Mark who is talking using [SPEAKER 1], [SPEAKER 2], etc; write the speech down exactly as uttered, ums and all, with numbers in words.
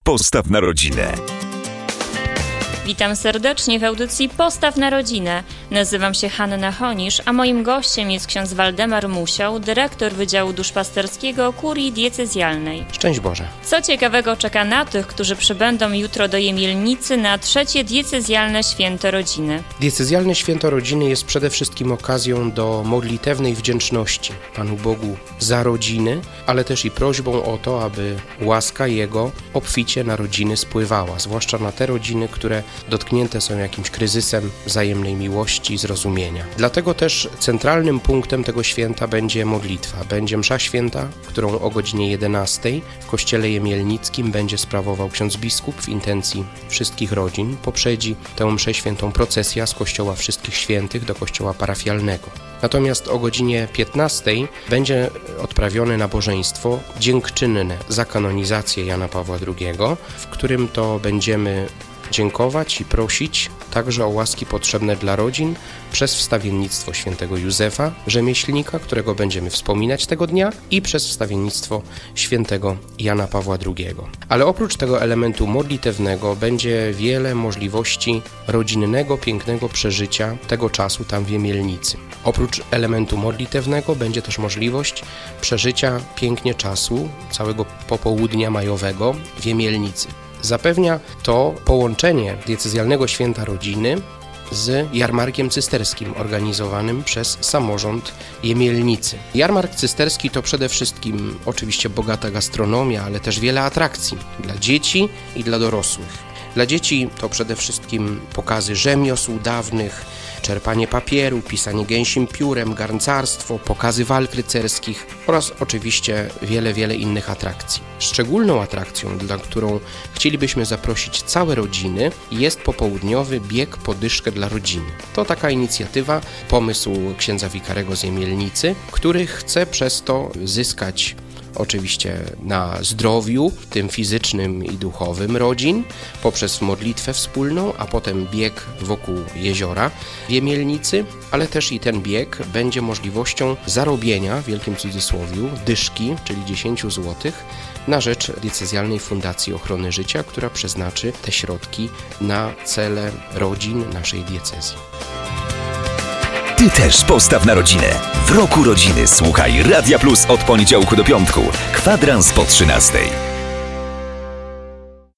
[SPEAKER 1] Postaw na rodzinę.
[SPEAKER 2] Witam serdecznie w audycji Postaw na rodzinę. Nazywam się Hanna Honisz, a moim gościem jest ksiądz Waldemar Musioł, dyrektor Wydziału Duszpasterskiego Kurii Diecezjalnej.
[SPEAKER 3] Szczęść Boże.
[SPEAKER 2] Co ciekawego czeka na tych, którzy przybędą jutro do Jemielnicy na trzecie diecezjalne święto rodziny?
[SPEAKER 3] Diecezjalne święto rodziny jest przede wszystkim okazją do modlitewnej wdzięczności Panu Bogu za rodziny, ale też i prośbą o to, aby łaska Jego obficie na rodziny spływała, zwłaszcza na te rodziny, które dotknięte są jakimś kryzysem wzajemnej miłości i zrozumienia. Dlatego też centralnym punktem tego święta będzie modlitwa. Będzie msza święta, którą o godzinie jedenastej w kościele jemielnickim będzie sprawował ksiądz biskup w intencji wszystkich rodzin. Poprzedzi tę mszę świętą procesja z kościoła Wszystkich Świętych do kościoła parafialnego. Natomiast o godzinie piętnastej będzie odprawione nabożeństwo dziękczynne za kanonizację Jana Pawła drugiego, w którym to będziemy dziękować i prosić także o łaski potrzebne dla rodzin przez wstawiennictwo świętego Józefa, rzemieślnika, którego będziemy wspominać tego dnia, i przez wstawiennictwo świętego Jana Pawła drugiego. Ale oprócz tego elementu modlitewnego będzie wiele możliwości rodzinnego, pięknego przeżycia tego czasu tam w Jemielnicy. Oprócz elementu modlitewnego będzie też możliwość przeżycia pięknie czasu całego popołudnia majowego w Jemielnicy. Zapewnia to połączenie diecezjalnego święta rodziny z jarmarkiem cysterskim organizowanym przez samorząd Jemielnicy. Jarmark cysterski to przede wszystkim oczywiście bogata gastronomia, ale też wiele atrakcji dla dzieci i dla dorosłych. Dla dzieci to przede wszystkim pokazy rzemiosł dawnych, czerpanie papieru, pisanie gęsim piórem, garncarstwo, pokazy walk rycerskich oraz oczywiście wiele, wiele innych atrakcji. Szczególną atrakcją, dla którą chcielibyśmy zaprosić całe rodziny, jest popołudniowy bieg po dyszkę dla rodziny. To taka inicjatywa, pomysł księdza wikarego z Jemielnicy, który chce przez to zyskać oczywiście na zdrowiu, tym fizycznym i duchowym rodzin, poprzez modlitwę wspólną, a potem bieg wokół jeziora w Jemielnicy, ale też i ten bieg będzie możliwością zarobienia, w wielkim cudzysłowiu, dyszki, czyli dziesięć złotych, na rzecz Diecezjalnej Fundacji Ochrony Życia, która przeznaczy te środki na cele rodzin naszej diecezji.
[SPEAKER 1] Ty też postaw na rodzinę. W roku rodziny słuchaj Radia Plus od poniedziałku do piątku. Kwadrans po trzynastej.